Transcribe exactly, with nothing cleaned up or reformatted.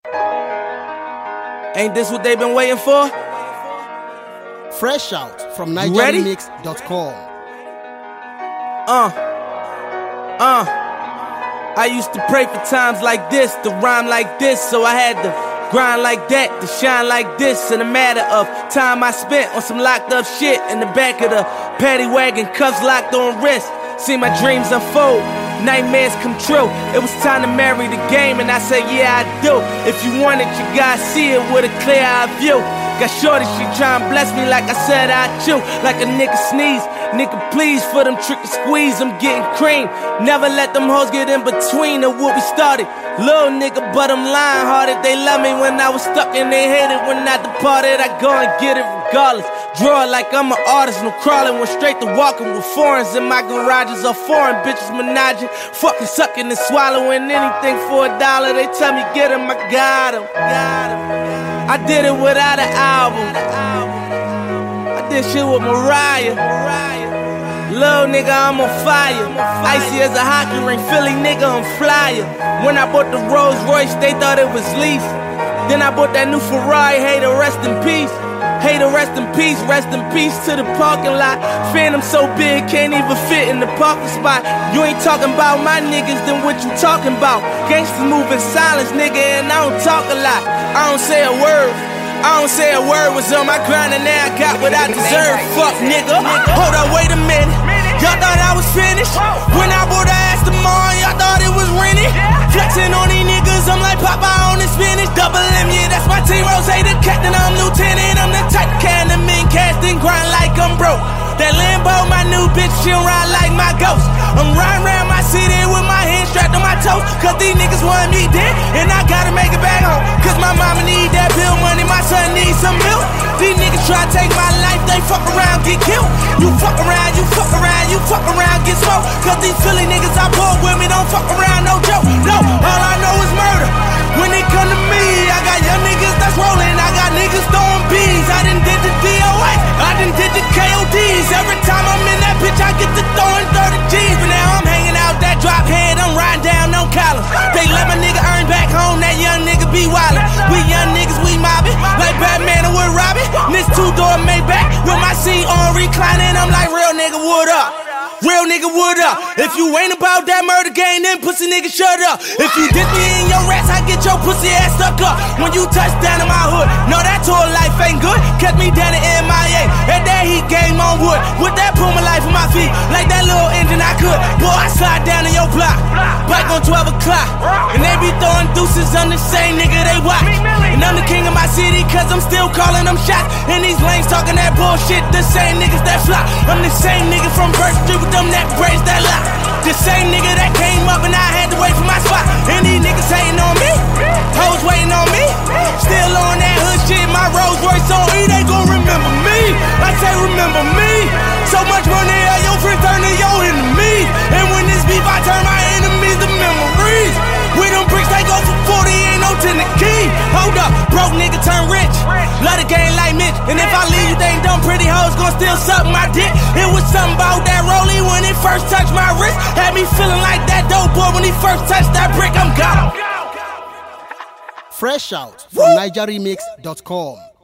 Ain't this what they been waiting for? Fresh out from Niger Remix dot com. Uh, uh. I used to pray for times like this, to rhyme like this, so I had to grind like that, to shine like this. In a matter of time I spent on some locked up shit in the back of the paddy wagon, cuffs locked on wrist. See my dreams unfold, nightmares come true. It was time to marry the game, and I said, yeah, I do. If you want it, you gotta see it with a clear eye view. Got shorty, she tryin' bless me like I said I chew. Like a nigga sneeze, nigga please for them trick and squeeze, I'm getting cream. Never let them hoes get in between of what we started. Little nigga, but I'm lying hearted. They love me when I was stuck and they hated when I departed. I go and get it regardless. Draw it like I'm an artist, no crawling. Went straight to walking with foreigns in my garages or foreign bitches menaging. Fucking sucking and swallowing anything for a dollar. They tell me get him, I got him. Got him. I did it without an album. I did shit with Mariah. Little nigga, I'm on fire. Icy as a hockey ring, Philly nigga, I'm flyer. When I bought the Rolls Royce, they thought it was lease. Then I bought that new Ferrari, hey, to rest in peace. Hey, to rest in peace, rest in peace to the parking lot. Phantom so big, can't even fit in the parking spot. You ain't talking about my niggas, then what you talking about? Gangsters move in silence, nigga, and I don't talk a lot. I don't say a word, I don't say a word. Was on my grind and now I got what I deserve. Fuck nigga, hold up, wait a minute. Y'all thought I was finished? When I bought the Aston Martin, y'all thought it was rented? Flexing on these niggas, I'm like Popeye on the spinach. Double M, yeah, that's my team. Rose, the captain, I'm lieutenant. I'm the type of can the men cast and grind like I'm broke. That Lambo, my new bitch, she'll ride like my ghost. I'm riding around my city with my hands strapped on my toes. Cause these niggas want me dead, and I gotta make it back home. Cause my mama need that bill money, my son needs some milk. These niggas try to take my life, they fuck around, get killed. You fuck around, you fuck around, you fuck around, get smoked. Cause these Philly niggas I pull with me don't fuck around, no joke. No, all I know is murder. When it come to me, I got young niggas that's rolling, I got niggas throwing bees. I done did the D O A, I done did the K O Ds. Every time I'm in that bitch, I get to throwing thirty G's. But now I'm hanging out that drop head, I'm riding down on Collins. They let my nigga earn back home, that young nigga be wildin'. We young niggas, we mobbin', like Batman and Wood Robin. This two-door Maybach with my seat on reclining. I'm like, real nigga, what up? Real nigga, what up? If you ain't about that murder game, then pussy nigga, shut up. If you diss me in your rats, I get your pussy ass stuck up. When you touch down in my hood, no, that tour life ain't good. Kept me down in M I A, and that heat game on wood. With that Puma life on my feet, like that little engine I could. Boy, I slide down in your block, bike on twelve o'clock. And they be throwing deuces on the same nigga they watch. And I'm the king of my city, cause I'm still calling them shots. And these lanes talking that bullshit, the same niggas that flop. I'm the same nigga from Birch Street with them that braids that lock. The same nigga that came up and I had to wait for my spot. And these niggas hating on me, hoes waiting on me. Still on that hood shit, my Rolls Royce on E, they gon' remember me. I say remember me. So much money at your friend turn to your enemy. And when this beef, I turn my enemies to memories. With them bricks, they go for forty, ain't no ten the key. Hold up, broke nigga turn rich. Love the game like Mitch. And if I leave, you think dumb pretty hoes gon' still suck my dick. It was something about that rollie when it first touched my wrist. Had me feeling like that dope boy when he first touched that brick, I'm gone. Fresh out from Niger Remix dot com.